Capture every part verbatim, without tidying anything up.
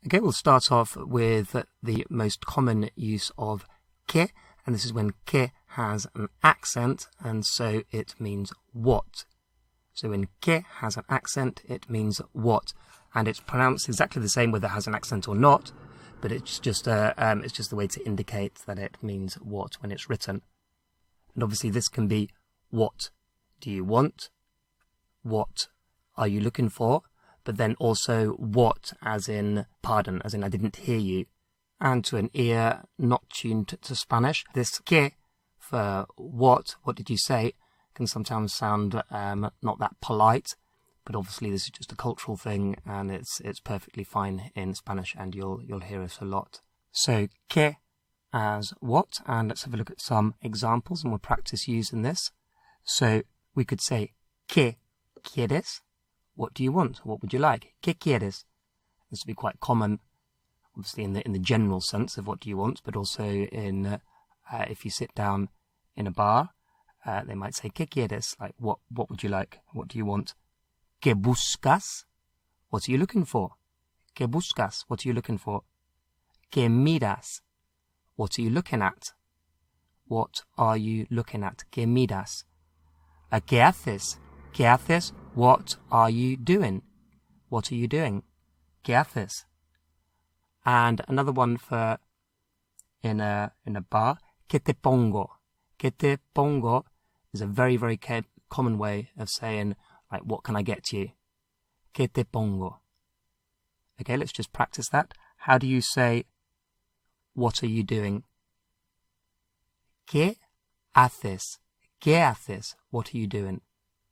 Okay, we'll start off with the most common use of que, and this is when que has an accent, and so it means what. So when que has an accent, it means what, and it's pronounced exactly the same whether it has an accent or not, but it's just uh, um, it's just the way to indicate that it means what when it's written. And obviously this can be what do you want, what are you looking for, but then also what as in pardon, as in I didn't hear you. And to an ear not tuned to Spanish, this que for what, what did you say, can sometimes sound um, not that polite, but obviously this is just a cultural thing and it's it's perfectly fine in Spanish and you'll you'll hear it a lot. So que as what, and let's have a look at some examples and we'll practice using this. So we could say ¿Qué quieres? What do you want? What would you like? ¿Qué quieres? This would be quite common, obviously in the in the general sense of what do you want, but also in uh, uh, if you sit down in a bar, uh, they might say ¿Qué quieres? Like what what would you like? What do you want? ¿Qué buscas? What are you looking for? ¿Qué buscas? What are you looking for? ¿Qué miras? What are you looking at? What are you looking at? ¿Qué miras? Uh, ¿Qué haces? ¿Qué haces? What are you doing? What are you doing? ¿Qué haces? And another one for in a in a bar. ¿Qué te pongo? ¿Qué te pongo? Is a very very common way of saying like what can I get you? ¿Qué te pongo? Okay, let's just practice that. How do you say what are you doing? ¿Qué haces? ¿Qué haces? What are you doing?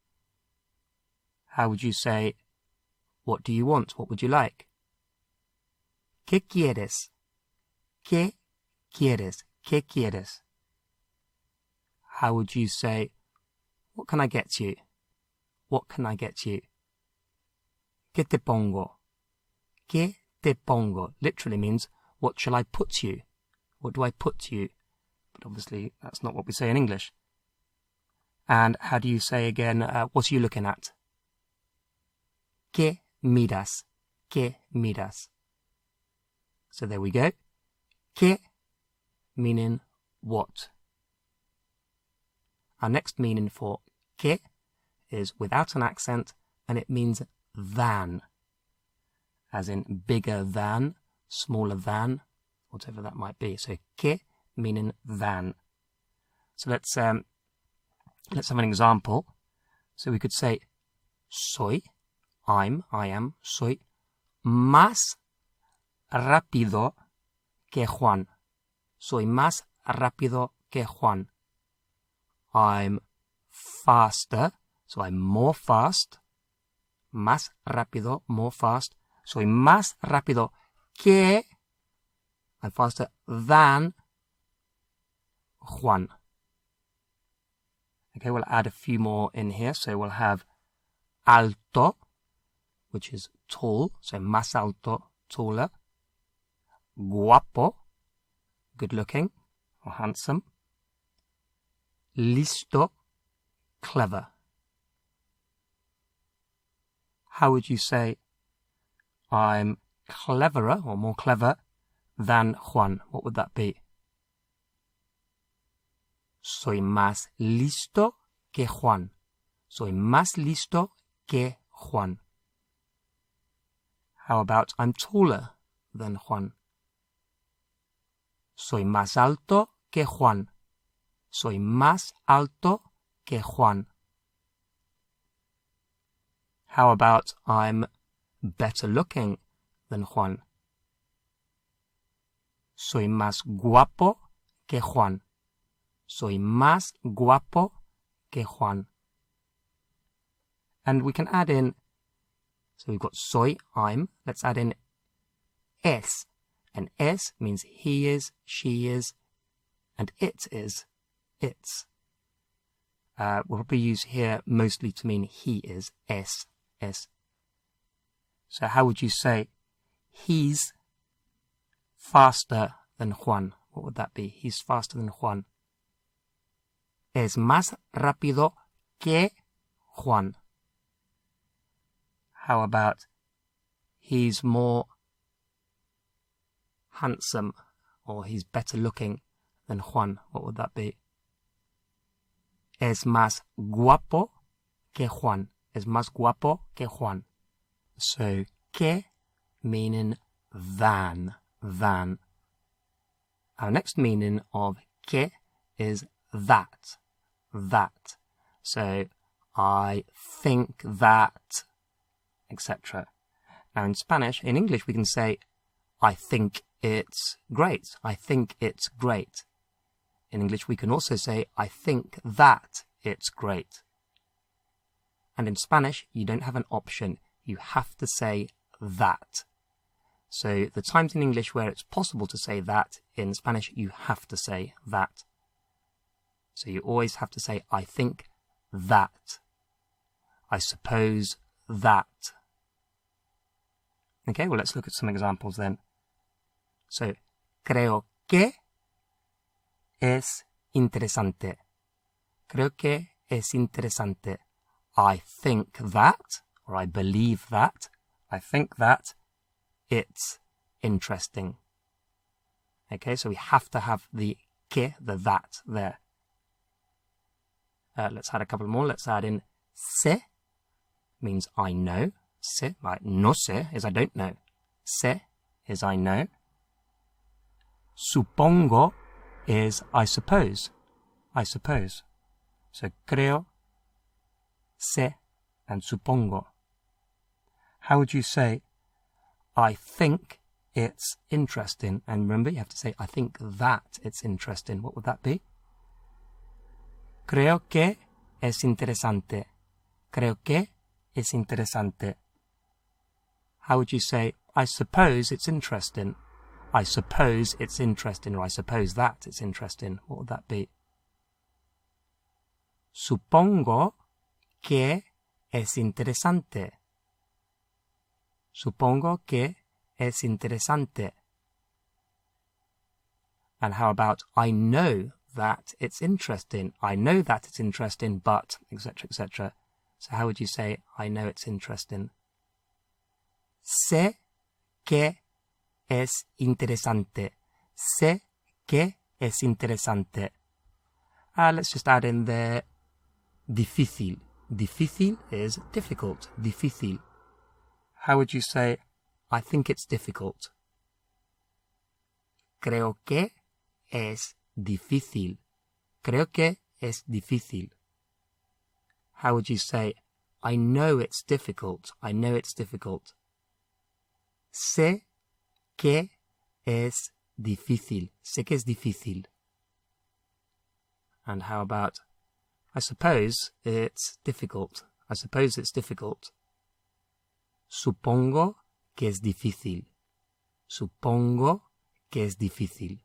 How would you say, what do you want? What would you like? ¿Qué quieres? ¿Qué quieres? ¿Qué quieres? How would you say, what can I get you? What can I get you? ¿Qué te pongo? ¿Qué te pongo? Literally means, what shall I put you? What do I put you? But obviously, that's not what we say in English. And how do you say again, uh, what are you looking at? ¿Qué miras? ¿Qué miras? So there we go. ¿Qué? Meaning what. Our next meaning for ¿qué? Is without an accent, and it means than. As in bigger than, smaller than, whatever that might be. So ¿qué? Meaning than. So let's um, let's have an example. So we could say soy. I'm, I am, soy más rápido que Juan. Soy más rápido que Juan. I'm faster, so I'm more fast. Más rápido, more fast. Soy más rápido que, I'm faster than Juan. Okay, we'll add a few more in here. So we'll have alto, which is tall, so más alto, taller. Guapo, good looking or handsome. Listo, clever. How would you say, I'm cleverer or more clever than Juan? What would that be? Soy más listo que Juan. Soy más listo que Juan. How about I'm taller than Juan? Soy más alto que Juan. Soy más alto que Juan. How about I'm better looking than Juan? Soy más guapo que Juan. Soy más guapo que Juan. And we can add in, so we've got soy, I'm. Let's add in es. And es means he is, she is, and it is, it's. Uh, we'll probably use here mostly to mean he is, es, es. So how would you say, he's faster than Juan? What would that be? He's faster than Juan. Es más rápido que Juan. How about he's more handsome, or he's better looking than Juan. What would that be? Es más guapo que Juan. Es más guapo que Juan. So, que meaning than, than. Our next meaning of que is that, that. So, I think that, et cetera. Now in Spanish, in English we can say, I think it's great. I think it's great. In English we can also say, I think that it's great. And in Spanish, you don't have an option. You have to say that. So the times in English where it's possible to say that, in Spanish you have to say that. So you always have to say, I think that. I suppose that. Okay, well let's look at some examples then. So, creo que es interesante. Creo que es interesante. I think that, or I believe that, I think that it's interesting. Okay, so we have to have the que, the that there. Uh, let's add a couple more. Let's add in sé, means I know. Sé, like no sé is I don't know. Sé is I know. Supongo is I suppose. I suppose. So creo, sé, and supongo. How would you say, I think it's interesting? And remember, you have to say, I think that it's interesting. What would that be? Creo que es interesante. Creo que es interesante. How would you say, I suppose it's interesting? I suppose it's interesting, or I suppose that it's interesting. What would that be? Supongo que es interesante. Supongo que es interesante. And how about, I know that it's interesting. I know that it's interesting, but, et cetera, et cetera. So how would you say, I know it's interesting? Sé que es interesante. Sé que es interesante. Uh, let's just add in there difícil. Difícil is difficult. Difícil. How would you say, I think it's difficult? Creo que es difícil. Creo que es difícil. How would you say, I know it's difficult. I know it's difficult. Sé que es difícil. Sé que es difícil. And how about, I suppose it's difficult. I suppose it's difficult. Supongo que es difícil. Supongo que es difícil.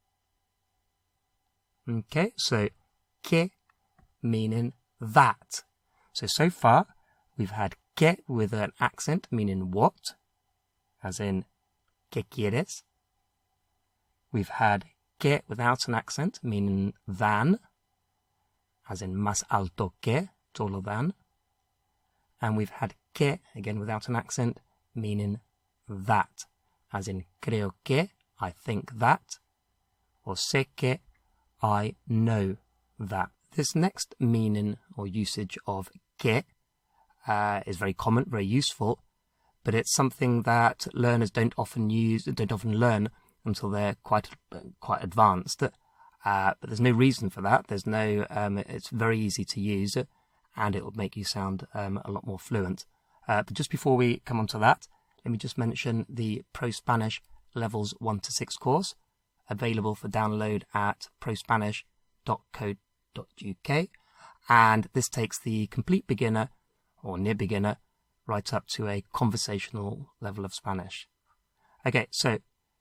Okay, so que meaning that. So, so far we've had que with an accent meaning what, as in ¿qué quieres? We've had que without an accent meaning than, as in más alto que, taller than. And we've had que, again without an accent, meaning that, as in creo que, I think that, or sé que, I know that. This next meaning or usage of que uh, is very common, very useful, but it's something that learners don't often use, don't often learn until they're quite quite advanced. Uh, but there's no reason for that. There's no. Um, it's very easy to use, and it will make you sound um, a lot more fluent. Uh, but just before we come on to that, let me just mention the Pro Spanish Levels one to six course, available for download at pro spanish dot co dot u k, and this takes the complete beginner or near beginner right up to a conversational level of Spanish. Okay, so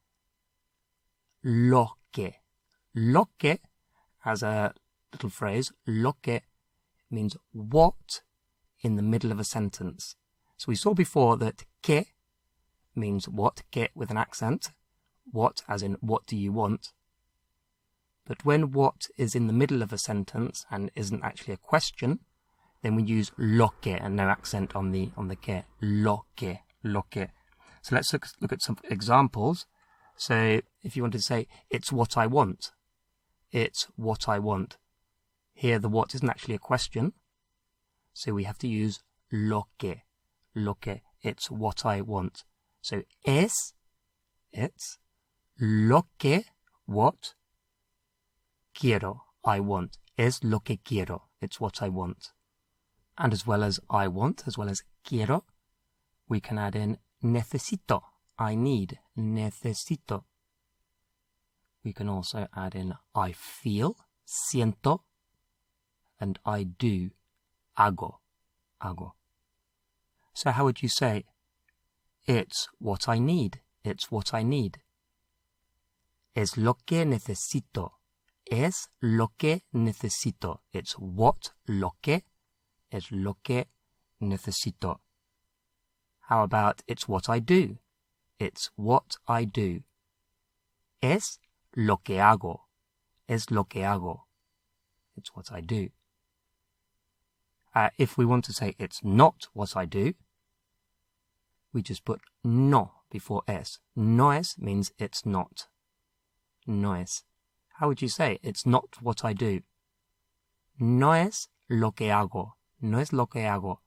lo que. Lo que, as a little phrase, lo que means what in the middle of a sentence. So we saw before that que means what, que with an accent, what as in what do you want. But when what is in the middle of a sentence and isn't actually a question, then we use lo que and no accent on the on the que. Lo que, lo que. So let's look, look at some examples. So if you want to say, it's what I want, it's what I want. Here the what isn't actually a question, so we have to use lo que, lo que, it's what I want. So es, it's, lo que, what, quiero, I want. Es lo que quiero, it's what I want. And as well as I want, as well as quiero, we can add in necesito, I need, necesito. We can also add in I feel, siento, and I do, hago, hago. So how would you say, it's what I need, it's what I need? Es lo que necesito, es lo que necesito. It's what, lo que, es lo que necesito. How about it's what I do? It's what I do. Es lo que hago, es lo que hago. It's what I do. Uh, if we want to say it's not what I do, we just put no before es. No es means it's not. No es. How would you say it's not what I do? No es lo que hago. No es lo que hago.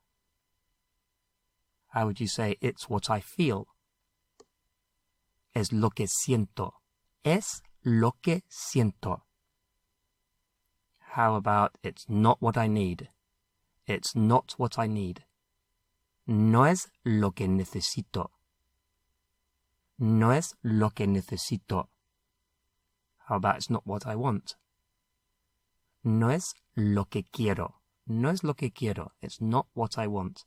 How would you say it's what I feel? Es lo que siento. Es lo que siento. How about it's not what I need? It's not what I need. No es lo que necesito. No es lo que necesito. How about it's not what I want? No es lo que quiero. No es lo que quiero. It's not what I want.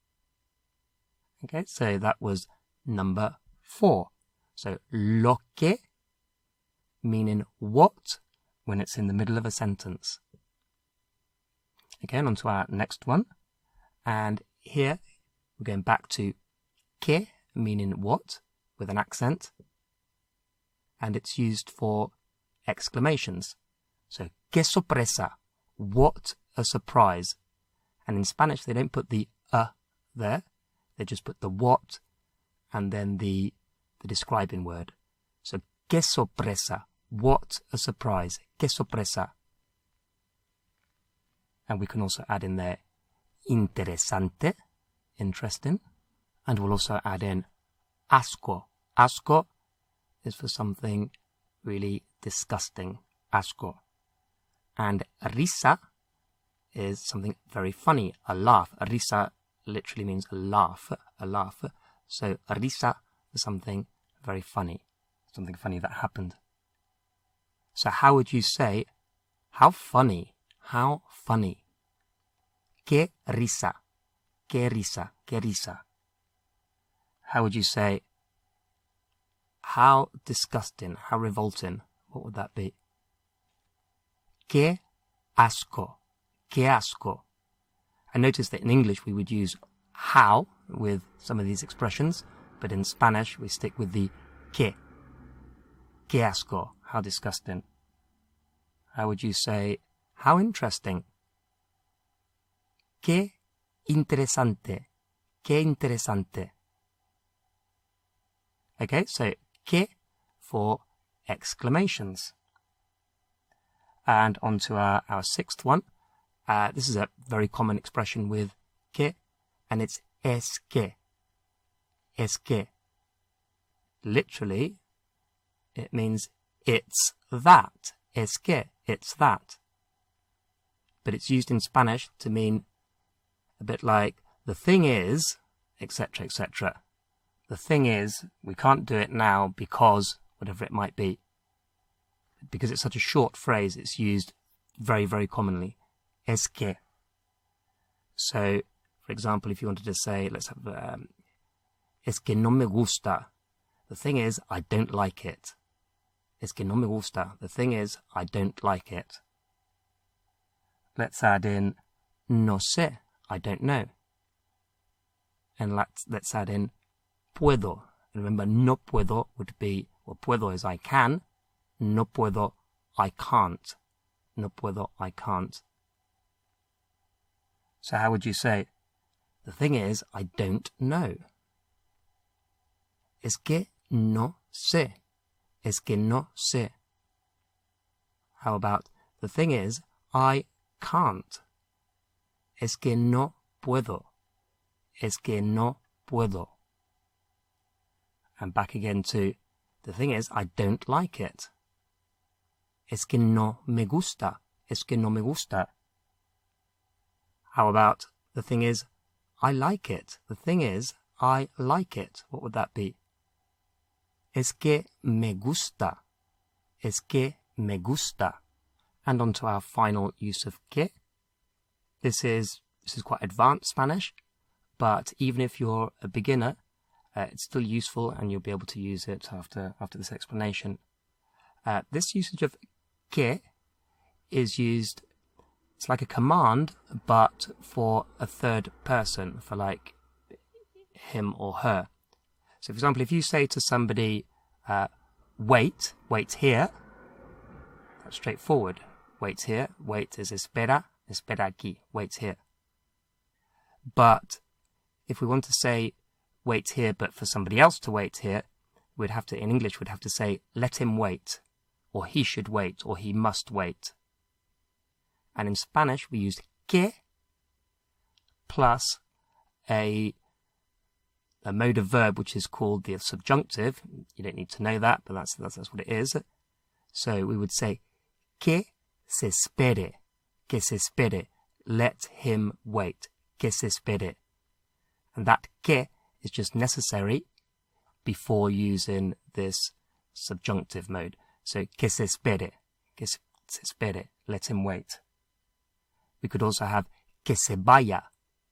Okay, so that was number four. So, lo que, meaning what, when it's in the middle of a sentence. Again, on to our next one. And here, we're going back to que, meaning what, with an accent. And it's used for exclamations. So, que sorpresa, what a surprise. And in Spanish, they don't put the a there. They just put the what and then the, the describing word. So, que sorpresa, what a surprise, que sorpresa. And we can also add in there interesante, interesting. And we'll also add in asco. Asco is for something really disgusting, asco. And risa is something very funny, a laugh. A risa literally means a laugh, a laugh. So risa is something very funny, something funny that happened. So how would you say, how funny, how funny? Que risa, que risa, que risa. How would you say, how disgusting, how revolting? What would that be? Que asco, que asco. And notice that in English we would use how with some of these expressions, but in Spanish we stick with the que. Que asco, how disgusting. How would you say, how interesting? Que interesante, que interesante. Okay, so que for exclamations. And on to our, our sixth one. Uh, this is a very common expression with que, and it's es que. Es que. Literally, it means it's that. Es que, it's that. But it's used in Spanish to mean a bit like, the thing is, et cetera, et cetera. The thing is, we can't do it now because, whatever it might be. Because it's such a short phrase, it's used very, very commonly. Es que. So, for example, if you wanted to say, let's have, um, es que no me gusta. The thing is, I don't like it. Es que no me gusta. The thing is, I don't like it. Let's add in no sé. I don't know. And let's, let's add in puedo. And remember, no puedo would be, well, puedo is I can. No puedo, I can't. No puedo, I can't. So how would you say, the thing is, I don't know. Es que no sé. Es que no sé. How about, the thing is, I can't. Es que no puedo. Es que no puedo. And back again to, the thing is, I don't like it. Es que no me gusta. Es que no me gusta. How about, the thing is, I like it. The thing is, I like it. What would that be? Es que me gusta. Es que me gusta. And on to our final use of que. This is, this is quite advanced Spanish, but even if you're a beginner, uh, it's still useful and you'll be able to use it after, after this explanation. Uh, this usage of que is used, it's like a command, but for a third person, for like him or her. So for example, if you say to somebody, uh, wait, wait here, that's straightforward. Wait here, wait is espera, espera aquí, wait here. But if we want to say wait here, but for somebody else to wait here, we'd have to, in English, we'd have to say let him wait, or he should wait, or he must wait. And in Spanish, we use que plus a, a mode of verb which is called the subjunctive. You don't need to know that, but that's, that's, that's what it is. So we would say que se espere, que se espere, let him wait, que se espere. And that que is just necessary before using this subjunctive mode. So que se espere, que se espere, let him wait. We could also have que se vaya,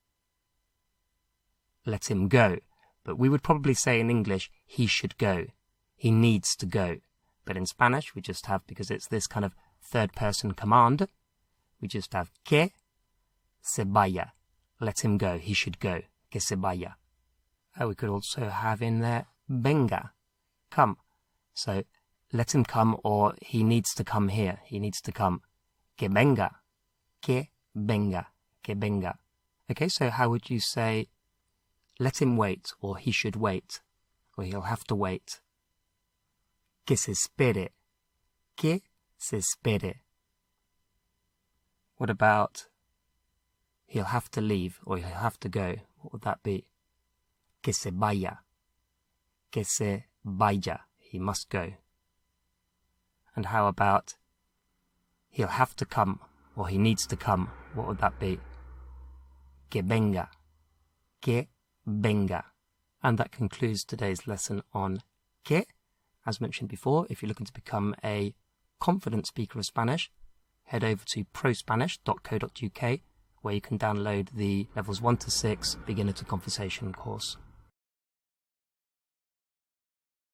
let him go. But we would probably say in English, he should go. He needs to go. But in Spanish, we just have, because it's this kind of third-person command, we just have que se vaya, let him go, he should go, que se vaya. Uh, we could also have in there venga, come. So let him come, or he needs to come here, he needs to come. Que venga, que venga, que venga. Okay, so how would you say let him wait, or he should wait, or he'll have to wait? Que se espere, que se espere. What about he'll have to leave, or he'll have to go? What would that be? Que se vaya, que se vaya, he must go. And how about he'll have to come, or he needs to come? What would that be? Que venga, que venga. And that concludes today's lesson on que. As mentioned before, if you're looking to become a confident speaker of Spanish, head over to pro spanish dot co dot U K, where you can download the levels one to six beginner to conversation course.